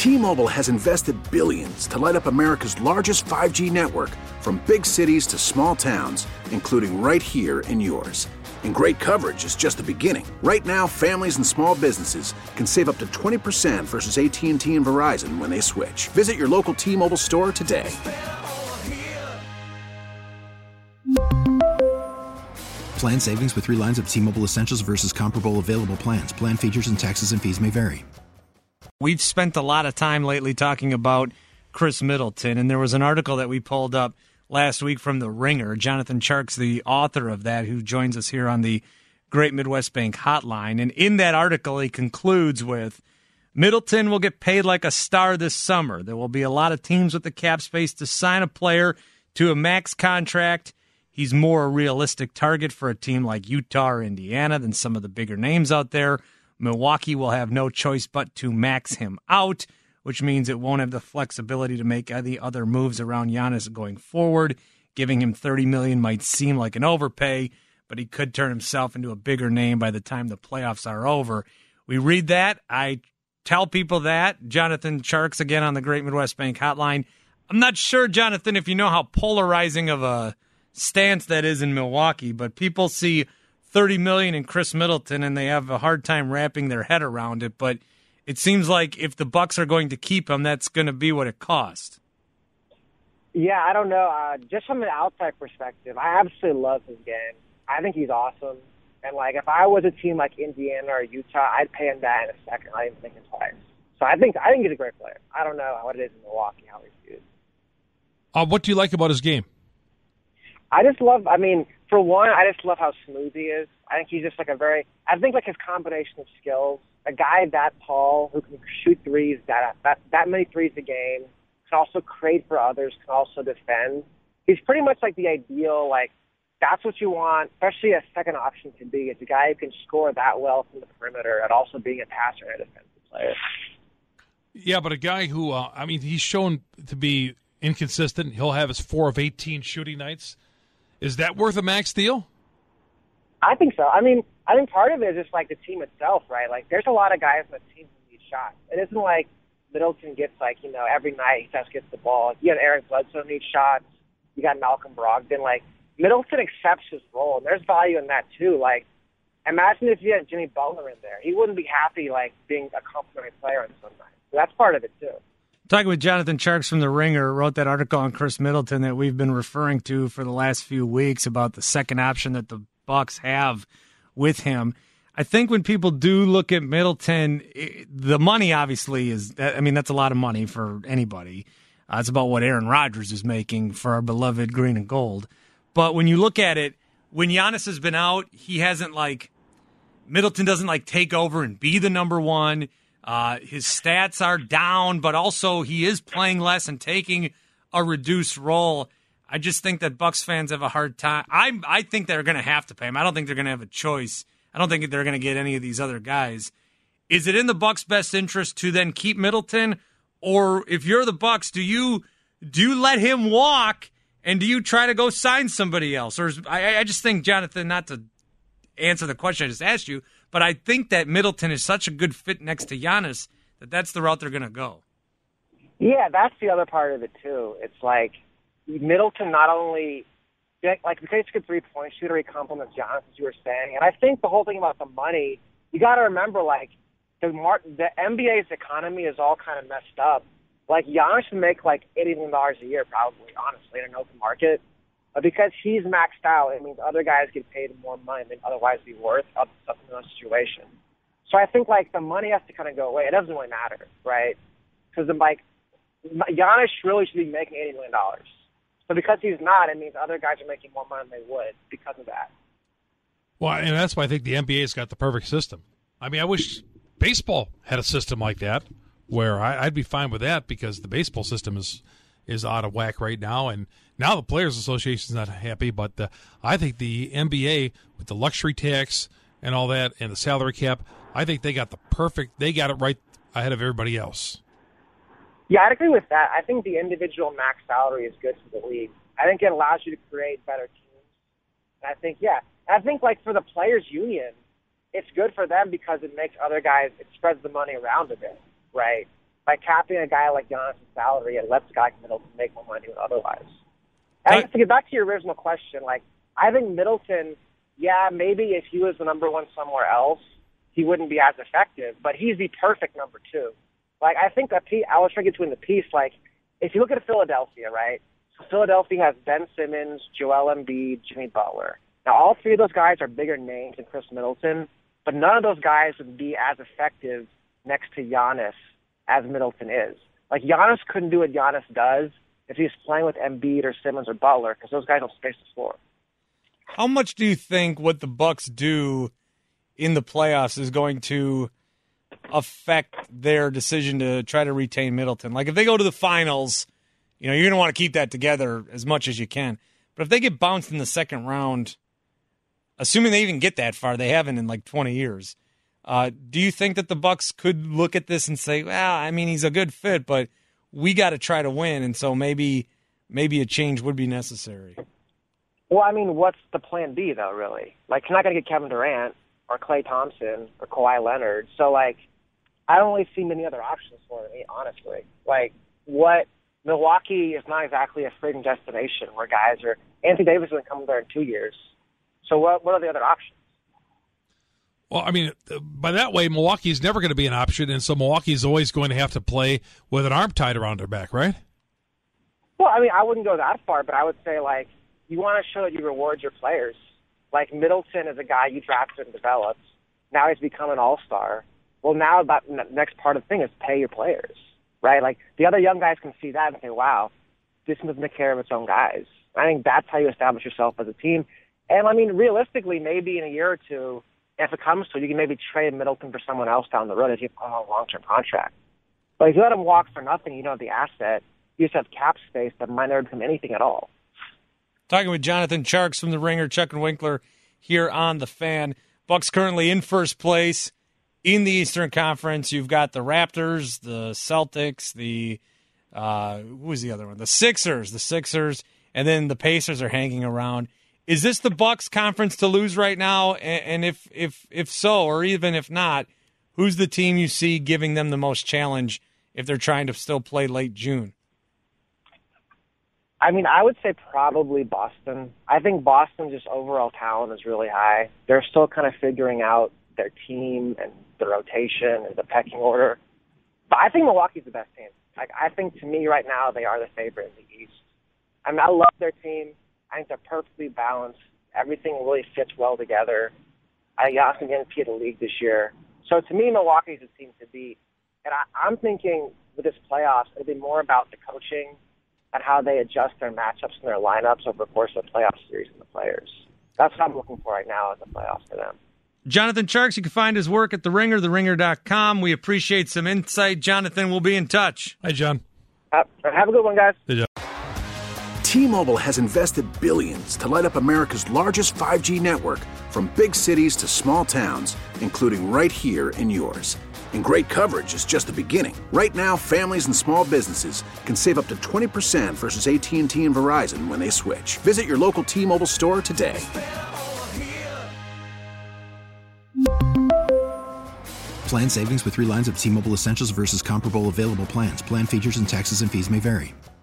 T-Mobile has invested billions to light up America's largest 5G network, from big cities to small towns, including right here in yours. And great coverage is just the beginning. Right now, families and small businesses can save up to 20% versus AT&T and Verizon when they switch. Visit your local T-Mobile store today. Plan savings with 3 lines of T-Mobile Essentials versus comparable available plans. Plan features and taxes and fees may vary. We've spent a lot of time lately talking about Chris Middleton, and there was an article that we pulled up last week from The Ringer. Jonathan Tjarks, the author of that, who joins us here on the Great Midwest Bank Hotline. And in that article, he concludes with, Middleton will get paid like a star this summer. There will be a lot of teams with the cap space to sign a player to a max contract. He's more a realistic target for a team like Utah or Indiana than some of the bigger names out there. Milwaukee will have no choice but to max him out, which means it won't have the flexibility to make any other moves around Giannis going forward. Giving him $30 million might seem like an overpay, but he could turn himself into a bigger name by the time the playoffs are over. We read that. I tell people that. Jonathan Tjarks again on the Great Midwest Bank Hotline. I'm not sure, Jonathan, if you know how polarizing of a stance that is in Milwaukee, but people see $30 million in Chris Middleton and they have a hard time wrapping their head around it. But it seems like if the Bucks are going to keep him, that's going to be what it costs. Yeah, I don't know. Just from an outside perspective, I absolutely love his game. I think he's awesome. And, like, if I was a team like Indiana or Utah, I'd pay him that in a second. I didn't think twice. So I think he's a great player. I don't know what it is in Milwaukee, how he's used. What do you like about his game? For one, I just love how smooth he is. I think he's just like his combination of skills, a guy that tall who can shoot threes, that many threes a game, can also create for others, can also defend. He's pretty much like the ideal, like, that's what you want, especially a second option to be. It's a guy who can score that well from the perimeter and also being a passer and a defensive player. Yeah, but a guy who, he's shown to be inconsistent. He'll have his 4 of 18 shooting nights. Is that worth a max deal? I think so. I think part of it is just like the team itself, right? Like, there's a lot of guys on the team who need shots. It isn't like Middleton gets, every night he just gets the ball. Like, you got Eric Bledsoe need shots. You got Malcolm Brogdon. Like, Middleton accepts his role, and there's value in that too. Like, imagine if you had Jimmy Butler in there. He wouldn't be happy, being a complimentary player on some nights. So that's part of it too. Talking with Jonathan Tjarks from The Ringer, wrote that article on Chris Middleton that we've been referring to for the last few weeks about the second option that the Bucks have with him. I think when people do look at Middleton, the money obviously that's a lot of money for anybody. It's about what Aaron Rodgers is making for our beloved green and gold. But when you look at it, when Giannis has been out, he hasn't Middleton doesn't take over and be the number one. His stats are down, but also he is playing less and taking a reduced role. I just think that Bucks fans have a hard time. I think they're going to have to pay him. I don't think they're going to have a choice. I don't think they're going to get any of these other guys. Is it in the Bucks' best interest to then keep Middleton, or if you're the Bucks, do you let him walk and do you try to go sign somebody else? Or I just think, Jonathan, not to answer the question I just asked you, but I think that Middleton is such a good fit next to Giannis that that's the route they're going to go. Yeah, that's the other part of it, too. It's like Middleton not only, because he's a good three-point shooter, he complements Giannis, as you were saying. And I think the whole thing about the money, you got to remember, the NBA's economy is all kind of messed up. Giannis should make $80 million a year, probably, honestly, in an open market. But because he's maxed out, it means other guys get paid more money than otherwise be worth up in those situations. So I think the money has to kind of go away. It doesn't really matter, right? Because Giannis really should be making $80 million. So because he's not, it means other guys are making more money than they would because of that. Well, and that's why I think the NBA's got the perfect system. I wish baseball had a system like that where I'd be fine with that because the baseball system is out of whack right now, and now the Players Association's not happy, but I think the NBA, with the luxury tax and all that and the salary cap, I think they got it right ahead of everybody else. Yeah, I'd agree with that. I think the individual max salary is good for the league. I think it allows you to create better teams. And I think, for the Players Union, it's good for them because it makes other guys, it spreads the money around a bit, right? by capping a guy like Giannis' salary and lets a guy like Middleton make more money than otherwise. And I guess to get back to your original question, like, I think Middleton, yeah, maybe if he was the number one somewhere else, he wouldn't be as effective, but he's the perfect number two. Like, I think that I was trying to get to in the piece, like, if you look at Philadelphia, right? So Philadelphia has Ben Simmons, Joel Embiid, Jimmy Butler. Now, all three of those guys are bigger names than Chris Middleton, but none of those guys would be as effective next to Giannis as Middleton is. Like, Giannis couldn't do what Giannis does if he was playing with Embiid or Simmons or Butler, because those guys don't space the floor. How much do you think what the Bucks do in the playoffs is going to affect their decision to try to retain Middleton? Like, if they go to the finals, you know, you're going to want to keep that together as much as you can. But if they get bounced in the second round, assuming they even get that far, they haven't in like 20 years, do you think that the Bucks could look at this and say, well, I mean, he's a good fit, but we got to try to win, and so maybe a change would be necessary? Well, I mean, what's the plan B, though, really? Like, you're not going to get Kevin Durant or Klay Thompson or Kawhi Leonard. So, like, I don't really see many other options for them, honestly. Like, what Milwaukee is not exactly a freaking destination where guys are – Anthony Davis is going to come there in 2 years. So what are the other options? Well, I mean, by that way, Milwaukee's never going to be an option, and so Milwaukee's always going to have to play with an arm tied around their back, right? Well, I mean, I wouldn't go that far, but I would say, like, you want to show that you reward your players. Like, Middleton is a guy you drafted and developed. Now he's become an all-star. Well, now the next part of the thing is pay your players, right? Like, the other young guys can see that and say, wow, this doesn't take care of its own guys. I think that's how you establish yourself as a team. And, I mean, realistically, maybe in a year or two, if it comes to it, you can maybe trade Middleton for someone else down the road if you have a long-term contract. But if you let him walk for nothing, you don't have the asset, you just have cap space that might never become anything at all. Talking with Jonathan Tjarks from The Ringer, Chuck and Winkler here on The Fan. Bucks currently in first place in the Eastern Conference. You've got the Raptors, the Celtics, who was the other one? The Sixers, and then the Pacers are hanging around. Is this the Bucks conference to lose right now? And if so, or even if not, who's the team you see giving them the most challenge if they're trying to still play late June? I mean, I would say probably Boston. I think Boston's just overall talent is really high. They're still kind of figuring out their team and the rotation and the pecking order. But I think Milwaukee's the best team. Like, I think, to me, right now, they are the favorite in the East. I mean, I love their team. I think they're perfectly balanced. Everything really fits well together. I think Giannis can get MVP of the league this year. So, to me, Milwaukee's a team to beat. And I'm thinking with this playoffs, it'll be more about the coaching and how they adjust their matchups and their lineups over the course of the playoff series and the players. That's what I'm looking for right now in the playoffs for them. Jonathan Tjarks, you can find his work at The Ringer, theringer.com. We appreciate some insight. Jonathan, we'll be in touch. Hi, John. Have a good one, guys. Hey, John. T-Mobile has invested billions to light up America's largest 5G network, from big cities to small towns, including right here in yours. And great coverage is just the beginning. Right now, families and small businesses can save up to 20% versus AT&T and Verizon when they switch. Visit your local T-Mobile store today. Plan savings with 3 lines of T-Mobile Essentials versus comparable available plans. Plan features and taxes and fees may vary.